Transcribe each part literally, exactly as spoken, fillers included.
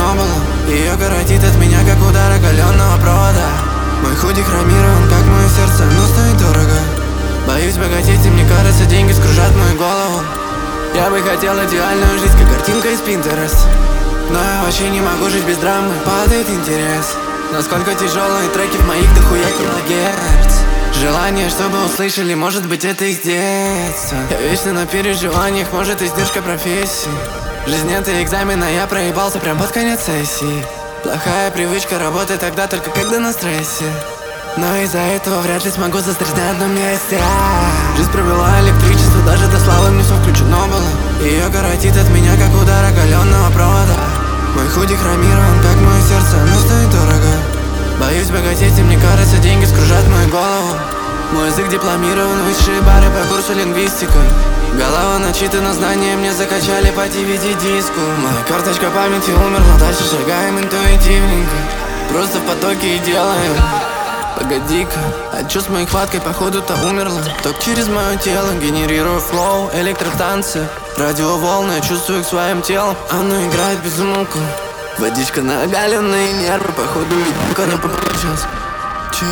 было. Ее коротит от меня, как удар оголенного провода. Мой худи хромирован, как мое сердце, но стоит дорого. Боюсь богатеть, и мне кажется, деньги скружат мою голову. Я бы хотел идеальную жизнь, как картинка из Pinterest. Но я вообще не могу жить без драмы, падает интерес. Насколько тяжелые треки в моих дохуя килогерц. Желание, чтобы услышали, может быть, это их детство. Я вечно на переживаниях, может, издержка профессии. Жизнь это экзамен, а я проебался прям под конец сессии. Плохая привычка работает тогда только когда на стрессе. Но из-за этого вряд ли смогу застрять на одном месте. Жизнь провела электричество, даже до славы мне все включено было. Ее коротит от меня, как удар оголенного провода. Мой худи хромирован, как мое сердце, но стоит дорого. Боюсь богатеть, и мне кажется, деньги скружат мою голову. Мой язык дипломирован, высшие бары по курсу лингвистика. Голова начитана, знания мне закачали по ди ви ди-диску. Моя карточка памяти умерла, дальше шагаем интуитивненько. Просто в потоке и делаем. Погоди-ка, а чё с моей хваткой, походу-то умерла. Ток через мое тело, генерирую флоу, электротанцы. Радиоволны, я чувствую их своим телом. Оно играет без умолку. Водичка на оголенные нервы, походу, когда получилось. Чё?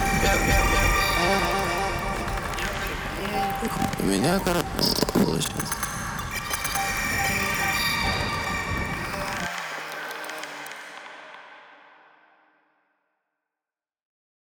У меня, короче, получилось.